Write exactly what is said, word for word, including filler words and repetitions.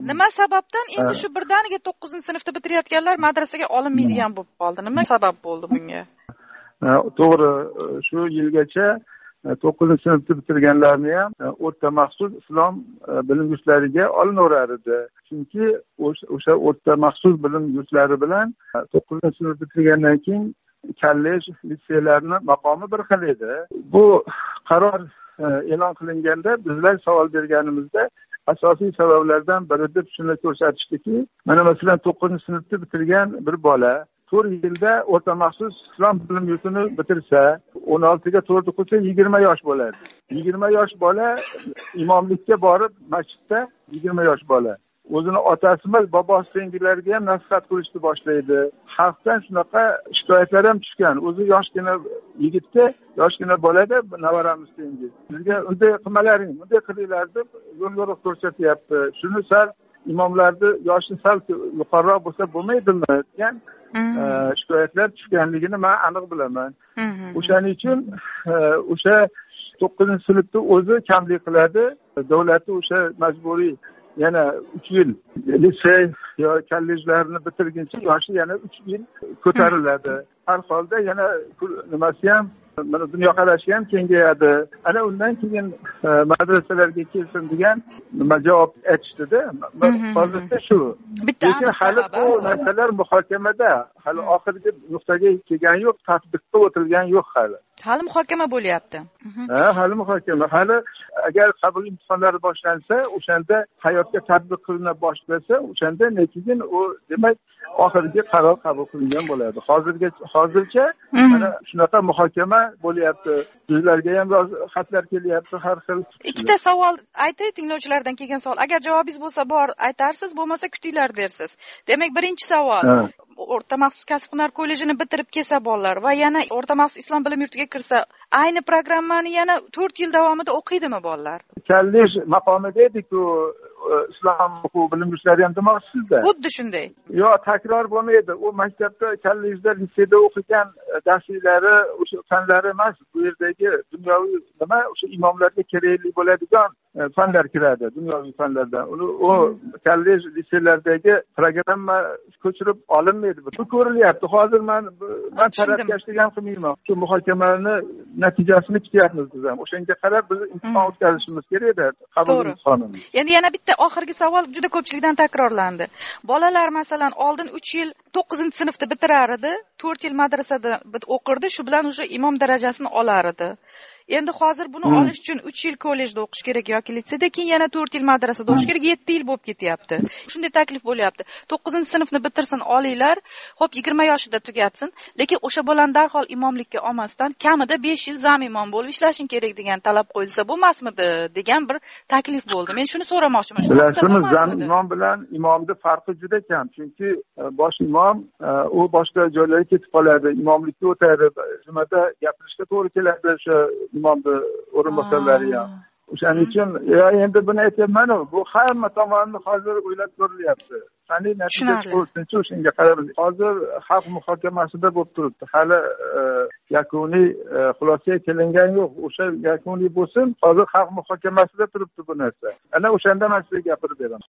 nima sababdan endi shu birdaniga to'qqizinchi sinfda bitirayotganlar madrasaga olinmaydigan bo'lib qoldi? Nima sabab bo'ldi bunga? To'g'ri, shu yilgacha to'qqizinchi sinfni bitirganlarni ham o'rta maxsus islom bilim yurtlariga olinaverar edi. Chunki o'sha o'rta maxsus bilim yurtlari bilan to'qqizinchi sinf bitirgandan keyin kollej, litseylarni maqomi bir xil edi. Bu qaror e'lon qilinganda bizlar savol berganimizda asosiy sabablardan biri deb shuni ko'rsatishdiki, mana masalan to'qqizinchi sinfni bitirgan bir bola to'rt yilda o'rta maxsus islom bilim yurtini bitirsa, o'n oltiga to'rt qilsa yigirma yosh bo'ladi. yigirma yosh bola imomlikka borib masjidda yigirma yosh bola o'zini otasi emas, bobosi tengilarga ham nasihat qilishni boshlaydi. Xalqdan shunaqa shikoyatlar ham tushgan. O'zi yoshgina yigitga, yoshgina bolada navaramiz tengi. Bizga unday qilmalaring, bunday qilinglar deb yo'l-yo'riq ko'rsatyapti. Shuni sal imomlarni yoshi sal yuqoriroq bo'lsa bo'lmaydimi degan shikoyatlar tushganligini men aniq bilaman. O'shaning uchun o'sha to'qqizinchi sinfni o'zi kamlik qiladi. Davlatning o'sha majburiy yana uch yil litsey yo kollejlarni bitirguncha yoshi yana uch yil ko'tariladi. Har holda yana nimasi ham, mana dunyoqarashi ham kengayadi. Ana undan keyin madrasalarga kelsin degan nima javob aytishdida. Hozircha shu. Lekin hali bu masalalar muhokamada, hali oxirgi nuqtaga kelgani yo'q, tatbiqqa o'tilgani yo'q hali. Hali muhokama bo'lyapti. Ha, hali muhokama. Hali agar qabul imtihonlari boshlansa, o'shanda hayotga tatbiq qilina boshlasa, o'shanda keyin u demak oxirgi qaror qabul qilingan bo'ladi. Hozirga hozircha mana shunaqa muhokama bo'lyapti. Sizlarga ham xatlar kelyapti har xil. Ikkita savol aytay, tinglovchilardan kelgan savol. Agar javobingiz bo'lsa bor aytarsiz, bo'lmasa kutinglar dersiz. Demak, birinchi savol. O'rta maxsus kasb-hunar kollejini bitirib kelsa bolalar va yana o'rta maxsus islom bilim yurtiga kirsa, ayni programmani yana to'rt yil davomida o'qiydimi bolalar? Kollej maqomida edi-ku, islom o'quv bilim yurtlari ham demoqchisizda. Xuddi shunday. Yo'q, takror bo'lmaydi. U maktabda, kollejda, litseyda o'qigan darslari, o'sha fanlari emas, bu yerdagi dunyoviy nima, o'sha imomlarga kerakli bo'ladigan fanlar kiradi, dunyoviy fanlardan. Uni u kollej, litseylardagi programma ko'chirib olinmaydi. Bu ko'rilyapti. Hozir men men tarafkashlik ham qilmayman. Shu muhokamani natijasini kutyapmiz biz ham. O'shanga qarab biz imtihon o'tkazishimiz kerak edi. Qabul imtihonini. Endi yana bitta oxirgi savol juda ko'pchilikdan takrorlandi. Bolalar masalan oldin uch yil to'qqizinchi sinfda bitirar edi, to'rt yil madrasada o'qirdi, shu bilan o'sha imom darajasini olar edi. Endi hozir buni hmm. olish uchun uch yil kollejda o'qish kerak yoki litseyda, keyin yana to'rt yil madrasada o'qish kerak, yetti yil bo'lib ketyapti. Shunday taklif bo'lyapti. to'qqizinchi sinfni bitirsin oliylar, xo'p yigirma yoshida tugatsin, lekin o'sha bolani darhol imomlikka olmasdan kamida besh yil zam imom bo'lib ishlashing kerak degan talab qo'yilsa bo'lmasmidi degan bir taklif bo'ldi. Men shuni so'ramoqchiman. Bilasizmi, zam imom bilan imomning farqi juda kam. Chunki bosh imom u boshqa joylarga ketib qoladi, imomlikka o'tadi, nimada gapirishga to'g'ri keladi o'sha imomni o'rinbosarlari ham. O'shaning uchun endi buni aytyapman, bu hamma tomonni hozir o'ylab ko'rilyapti. Qanday natija bo'lsinchi o'shanga qarab. Hozir xalq muhokamasida bo'lib turibdi. Hali yakuniy xulosaga kelingan yo'q. O'sha yakuniy bo'lsin, hozir xalq muhokamasida turibdi bu narsa. Ana o'shanda men sizga gapirib beraman.